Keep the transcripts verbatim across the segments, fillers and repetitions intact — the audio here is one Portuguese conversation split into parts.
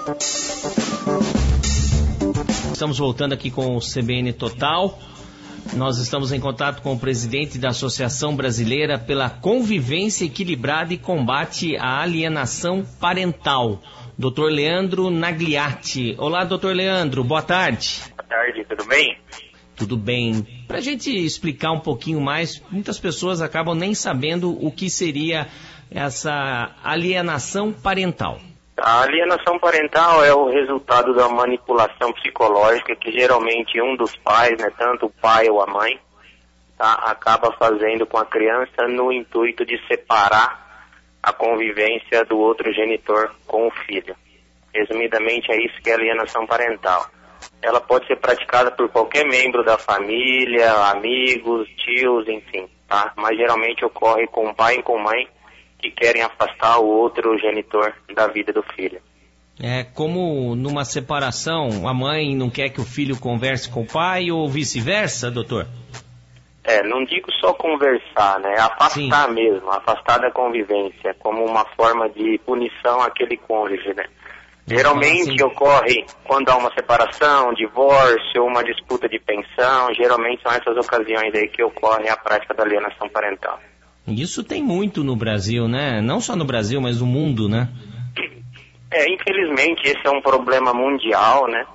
Estamos voltando aqui com o C B N Total. Nós estamos em contato com o presidente da Associação Brasileira pela Convivência Equilibrada e Combate à Alienação Parental, doutor Leandro Nagliatti. Olá, doutor Leandro, boa tarde. Boa tarde, tudo bem? Tudo bem. Para a gente explicar um pouquinho mais, muitas pessoas acabam nem sabendo o que seria essa alienação parental. A alienação parental é o resultado da manipulação psicológica que geralmente um dos pais, né, tanto o pai ou a mãe, tá, acaba fazendo com a criança no intuito de separar a convivência do outro genitor com o filho. Resumidamente é isso que é alienação parental. Ela pode ser praticada por qualquer membro da família, amigos, tios, enfim, tá? Mas geralmente ocorre com pai e com mãe que querem afastar o outro genitor da vida do filho. É como numa separação, a mãe não quer que o filho converse com o pai ou vice-versa, doutor? É, não digo só conversar, né? Afastar Sim. mesmo, afastar da convivência, como uma forma de punição àquele cônjuge, né? Geralmente ah, ocorre quando há uma separação, divórcio, uma disputa de pensão, geralmente são essas ocasiões aí que ocorre a prática da alienação parental. Isso tem muito no Brasil, né? Não só no Brasil, mas no mundo, né? É, infelizmente esse é um problema mundial, né?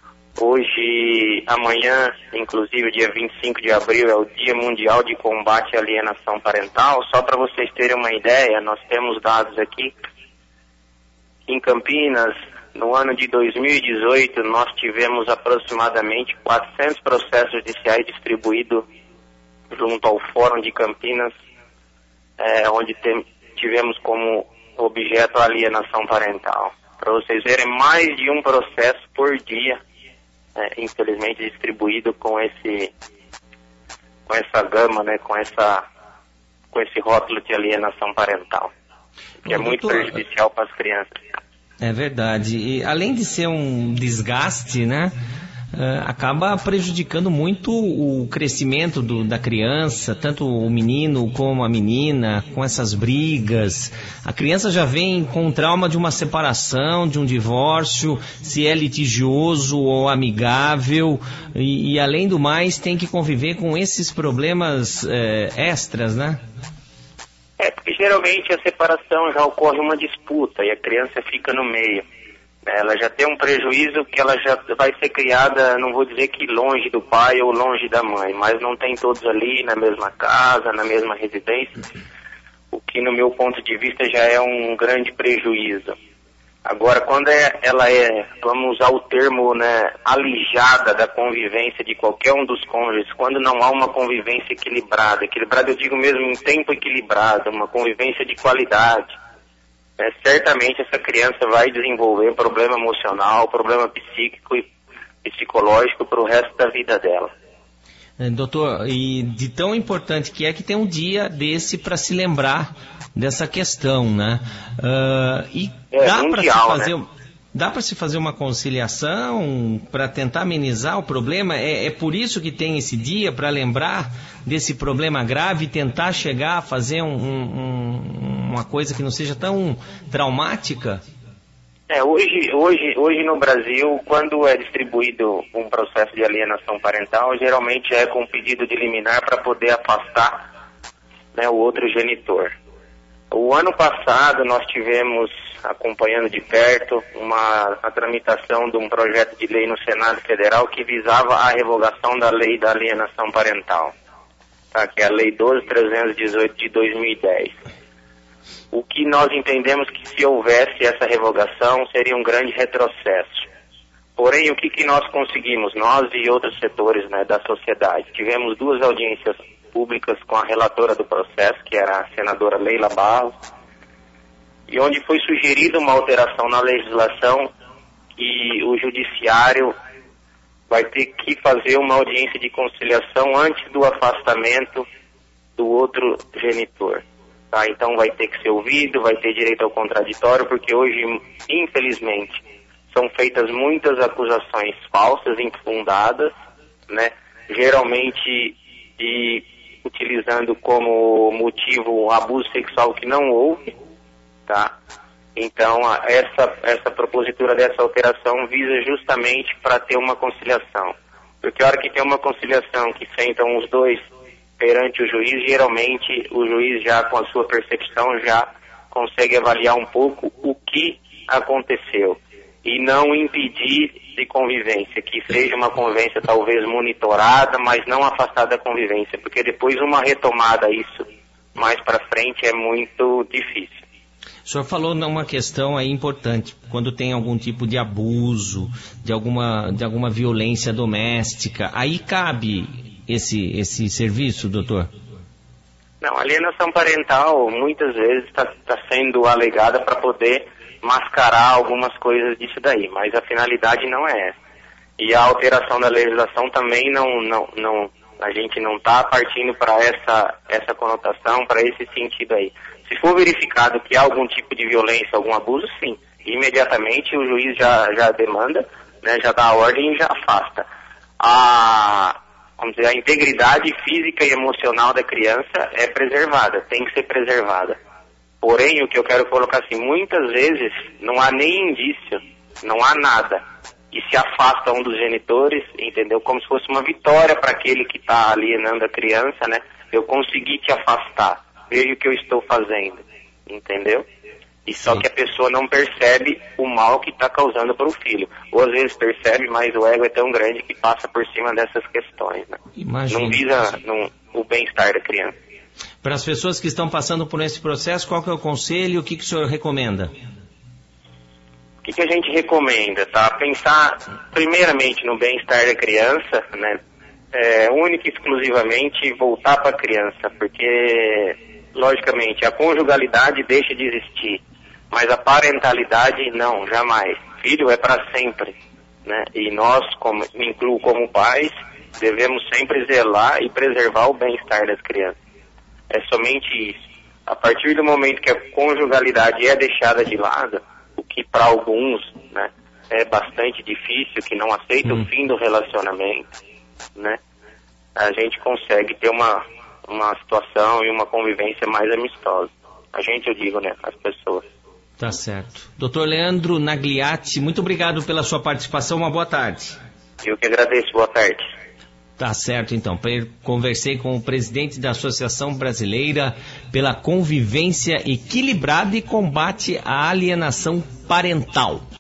Hoje, amanhã, inclusive dia vinte e cinco de abril, é o Dia Mundial de Combate à Alienação Parental. Só para vocês terem uma ideia, nós temos dados aqui. Em Campinas, no ano de dois mil e dezoito, nós tivemos aproximadamente quatrocentos processos judiciais distribuídos junto ao Fórum de Campinas, É, onde tem, tivemos como objeto a alienação parental. Para vocês verem, mais de um processo por dia, é, infelizmente distribuído com esse, com essa gama, né, com essa, com esse rótulo de alienação parental, que é muito prejudicial para as crianças. É verdade. E além de ser um desgaste, né? Uh, acaba prejudicando muito o crescimento do, da criança, tanto o menino como a menina, com essas brigas. A criança já vem com o trauma de uma separação, de um divórcio, se é litigioso ou amigável, e, e além do mais tem que conviver com esses problemas eh, extras, né? É, porque geralmente a separação já ocorre uma disputa e a criança fica no meio. Ela já tem um prejuízo que ela já vai ser criada, não vou dizer que longe do pai ou longe da mãe, mas não tem todos ali na mesma casa, na mesma residência, o que no meu ponto de vista já é um grande prejuízo. Agora, quando é, ela é, vamos usar o termo, né, alijada da convivência de qualquer um dos cônjuges, quando não há uma convivência equilibrada, equilibrada eu digo mesmo em tempo equilibrado, uma convivência de qualidade, É, certamente essa criança vai desenvolver problema emocional, problema psíquico e psicológico para o resto da vida dela. É, doutor, e de tão importante que é que tem um dia desse para se lembrar dessa questão, né? Uh, e é, dá para se fazer, né? dá para se fazer uma conciliação para tentar amenizar o problema? É, é por isso que tem esse dia, para lembrar desse problema grave e tentar chegar a fazer um, um, uma coisa que não seja tão traumática? É, hoje, hoje, hoje no Brasil, quando é distribuído um processo de alienação parental, geralmente é com pedido de liminar para poder afastar, né, o outro genitor. O ano passado nós tivemos, acompanhando de perto, uma, a tramitação de um projeto de lei no Senado Federal que visava a revogação da lei da alienação parental, tá, que é a Lei doze mil trezentos e dezoito de dois mil e dez. O que nós entendemos que se houvesse essa revogação seria um grande retrocesso. Porém, o que, que nós conseguimos, nós e outros setores, né, da sociedade? Tivemos duas audiências públicas com a relatora do processo, que era a senadora Leila Barros, e onde foi sugerida uma alteração na legislação e o judiciário vai ter que fazer uma audiência de conciliação antes do afastamento do outro genitor. Tá? Então vai ter que ser ouvido, vai ter direito ao contraditório, porque hoje, infelizmente, são feitas muitas acusações falsas, infundadas, né? Geralmente de, utilizando como motivo um abuso sexual que não houve, tá? Então, a, essa, essa propositura dessa alteração visa justamente para ter uma conciliação. Porque a hora que tem uma conciliação que sentam os dois perante o juiz, geralmente o juiz já com a sua percepção já consegue avaliar um pouco o que aconteceu e não impedir de convivência, que seja uma convivência talvez monitorada, mas não afastada da convivência, porque depois uma retomada isso mais para frente é muito difícil. O senhor falou numa questão aí importante, quando tem algum tipo de abuso, de alguma, de alguma violência doméstica, aí cabe esse, esse serviço, doutor? Não, a alienação parental muitas vezes está tá sendo alegada para poder mascarar algumas coisas disso daí, mas a finalidade não é essa. E a alteração da legislação também não, não, não a gente não está partindo para essa, essa conotação, para esse sentido aí. Se for verificado que há algum tipo de violência, algum abuso, sim, imediatamente o juiz já, já demanda, né, já dá a ordem e já afasta. A, vamos dizer, a integridade física e emocional da criança é preservada, tem que ser preservada. Porém, o que eu quero colocar assim, muitas vezes não há nem indício, não há nada, e se afasta um dos genitores, entendeu? Como se fosse uma vitória para aquele que está alienando a criança, né? Eu consegui te afastar, veja o que eu estou fazendo, entendeu? E só que a pessoa não percebe o mal que está causando para o filho. Ou às vezes percebe, mas o ego é tão grande que passa por cima dessas questões, né? Imagina. Não visa não, o bem-estar da criança. Para as pessoas que estão passando por esse processo, qual que é o conselho e o que, que o senhor recomenda? O que, que a gente recomenda, tá? Pensar primeiramente no bem-estar da criança, né? É, única e exclusivamente voltar para a criança, porque, logicamente, a conjugalidade deixa de existir, mas a parentalidade não, jamais. Filho é para sempre, né? E nós, como, me incluo como pais, devemos sempre zelar e preservar o bem-estar das crianças. É somente isso. A partir do momento que a conjugalidade é deixada de lado, o que para alguns, né, é bastante difícil, que não aceita hum. o fim do relacionamento, né, a gente consegue ter uma, uma situação e uma convivência mais amistosa. A gente, eu digo, né, as pessoas. Tá certo. doutor Leandro Nagliatti, muito obrigado pela sua participação, uma boa tarde. Eu que agradeço, boa tarde. Tá certo, então. Conversei com o presidente da Associação Brasileira pela Convivência Equilibrada e Combate à Alienação Parental.